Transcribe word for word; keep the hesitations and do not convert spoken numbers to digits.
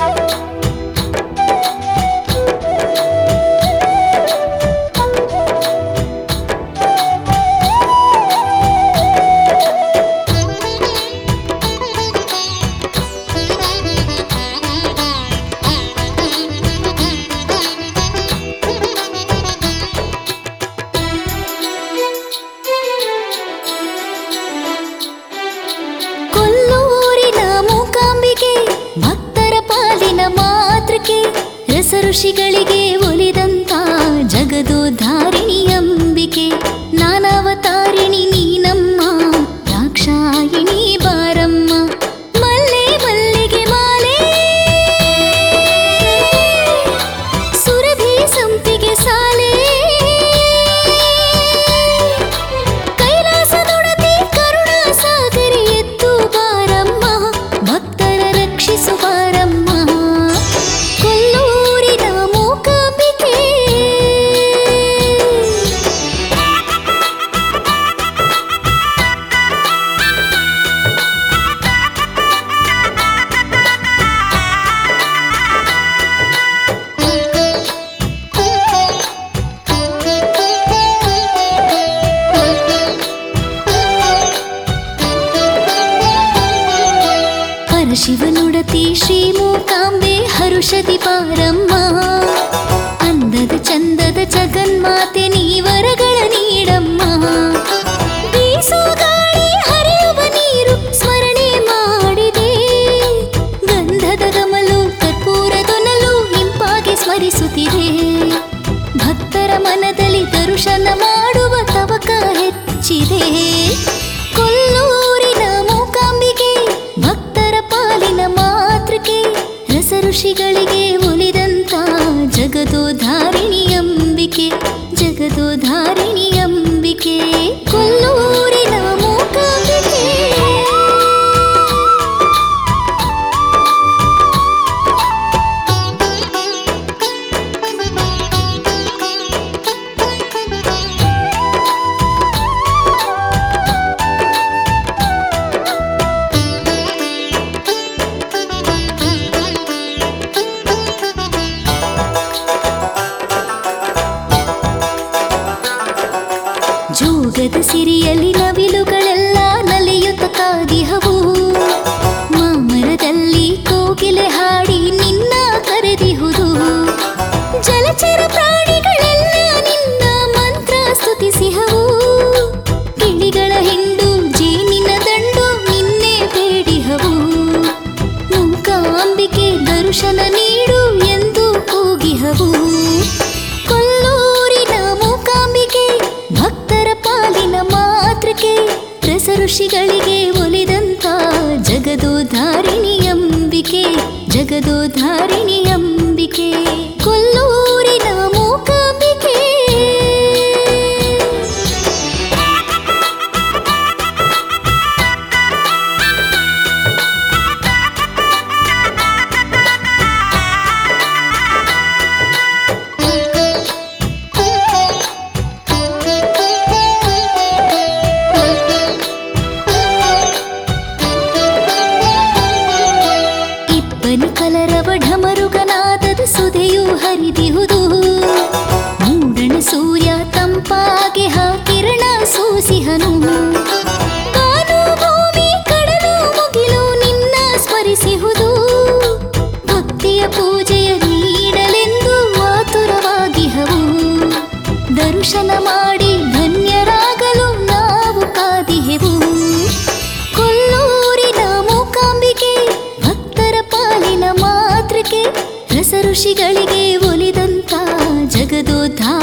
ಋಷಿಗಳಿಗೆ ಒಲಿದಂತ ಜಗದೋದ್ಧಾರಿಣಿ ಅಂಬಿಕೆ, ನಾನಾವತಾರಿಣಿ ನೀನಮ್ಮ, ದಾಕ್ಷಾಯಿಣಿ ಬಾರಮ್ಮ. ಮಲ್ಲೆ ಮಲ್ಲಿಗೆ ಮಾಲೆ, ಸುರಭಿ ಸಂಪಿಗೆ ಸಾಲೆ, ಕೈಲಾಸದೊಡತಿ ಕರುಣಾ ಸಾಗರಿ ಎದ್ದು ಬಾರಮ್ಮ, ಭಕ್ತರ ರಕ್ಷಿಸು ಬಾರಮ್ಮ. ಶಿವನುಡತಿ ಶ್ರೀ ಮೂಕಾಂಬೆ ಹರುಷದಿ ಬಾರಮ್ಮ, ಅಂದದ ಚಂದದ ಜಗನ್ಮಾತೆ ನೀ ವರಗಳ ನೀಡಮ್ಮ. ಬೀಸೋ ಗಾಳಿ ಹರಿಯುವ ನೀರು ಸ್ಮರಣೆ ಮಾಡಿದೆ, ಗಂಧದ ಗಮಲು ಕರ್ಪೂರದೊನಲು ಇಂಪಾಗಿ ಸ್ಮರಿಸುತ್ತಿದೆ. ಭಕ್ತರ ಮನದಲ್ಲಿ ದರ್ಶನ ಮಾಡುವ ತವಕ ಹೆಚ್ಚಿದೆ. ಕೊಲ್ಲೂರಿನ ಮೂಕಾಂಬಿಗೆ ಭಕ್ತರ ಪಾಲಿನ ಮಾತೃಕೆ, ರಸ ಋಷಿಗಳಿಗೆ ಒಲಿದಂತ ಜಗದೋದ್ಧಾರಿಣಿ ಅಂಬಿಕೆ, ಜಗದೋದ್ಧಾರಿಣಿ ಅಂಬಿಕೆ, ಕೊಲ್ಲೂರಿನ ಮೂಕಾಂಬಿಕೆ. ಜೋಗದ ಸಿರಿಯಲ್ಲಿ ನವಿಲುಗಳೆಲ್ಲ ನಲಿಯುತ್ತ ಕಾದಿಹವು, ಮಾಮರದಲ್ಲಿ ಕೋಗಿಲೆ ಹಾಡಿ ನಿನ್ನ ಕರೆದಿಹುದು. ಜಲಚರ ಪ್ರಾಣಿಗಳೆಲ್ಲ ನಿನ್ನ ಮಂತ್ರ ಸ್ತುತಿಸಿಹವು, ಗಿಳಿಗಳ ಹಿಂಡು ಜೇನಿನ ದಂಡು ನಿನ್ನೆ ಬೇಡಿಹವು. ಮೂಕಾಂಬಿಕೆ ದರ್ಶನ ನೀಡು ಎಂದು ಕೂಗಿಹವು. ಕೊಲ್ಲೂರಿನ ಮೂಕಾಂಬಿಕೆ ಭಕ್ತರ ಪಾಲಿನ ಮಾತೃಕೆ, ರಸ ಋಷಿಗಳಿಗೆ ಒಲಿದಂತ ಜಗದೋದ್ಧಾರಿಣಿ ಅಂಬಿಕೆ, ಜಗದೋದ್ಧಾರಿಣಿ ಅಂಬಿಕೆ, ಕೊಲ್ಲೂರಿನ ಮೂಕಾಂಬಿಕೆ. ಕಲರವ ಢಮರುಗನಾದದ ಸುಧೆಯು ಹರಿದಿಹುದು, ಮೂಡಣ ಸೂರ್ಯ ತಂಪಾಗೆ ಹಾಕಿರಣ ಸೂಸಿಹನು. ಕಾನು ಭೂಮಿ ಕಡಲು ಮುಗಿಲು ನಿನ್ನ ಸ್ಮರಿಸಿಹುದು, ಭಕ್ತಿಯ ಪೂಜೆಯ ನೀಡಲೆಂದು ಆತುರವಾಗಿಹವು. ದರ್ಶನ ಮಾಡಿ ಧನ್ಯರಾಗಲು ನಾವು ಕಾದಿಹೆವು. ಕೊಲ್ಲೂರಿನ ಮೂಕಾಂಬಿಕೆ ಭಕ್ತರ ಪಾಲಿನ ಮಾತೃಕೆ, ರಸ ಋಷಿಗಳಿಗೆ ಒಲಿದಂತ ಜಗದೋದ್ಧಾರ